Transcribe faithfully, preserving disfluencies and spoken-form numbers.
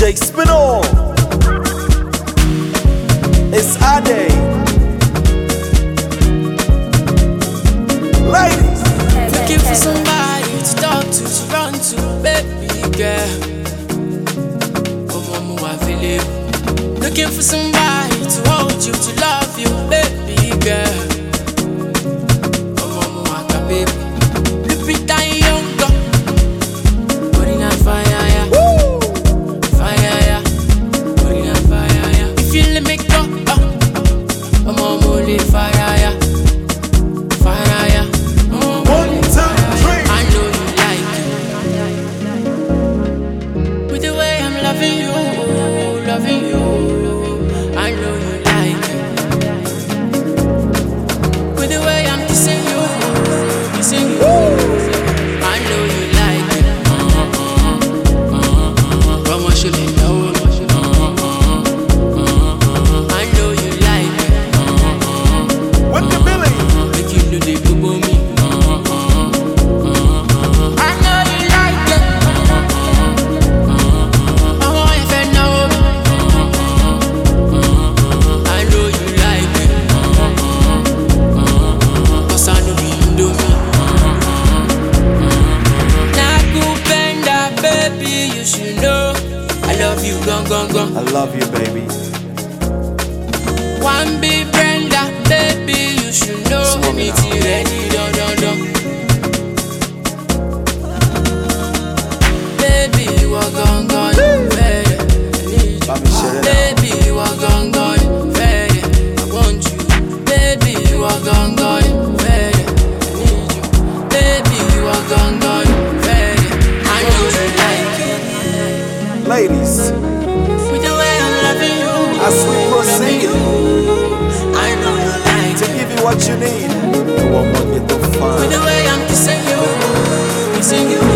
J Spinall. It's Ade. Ladies, looking for somebody to talk to, to run to, baby girl. Come on, move available. Looking for somebody to hold you, to love you, baby girl. Come on, move baby. Look it down, young girl. Putting on fire, yeah. woo! Fire, yeah. Putting on fire, yeah. If you let me go, uh, come on, move it, fire, yeah. Fire, yeah. One, two, three. I know you like it. With the way I'm loving you, loving you. I know you like it. With the way I'm kissing you, kissing you. I know you like it. Come on, show me love. I know you like it. With the Billy. Make you know they boo me. I know you like it. I want you to know. I know you like it. 'Cause I know you do me. Nakupenda, baby, you should know. I love you, gone, gone, gone. I love you, baby. One big Brenda, baby, you should know. Swing Me it tea out. ready, dun dun dun. Baby, you are gone, gone, ready. I need you. Let me share it out. Baby, you are gone, gone, ready. I want you. Baby, you are gone, gone, ready. I need you. Baby, you are gone, gone, ready. I know you like it. Ladies, With the way I'm loving you, as we loving proceed you. I know you like to it. give you what you need, the one will get the With fun. the way I'm kissing you, kissing you.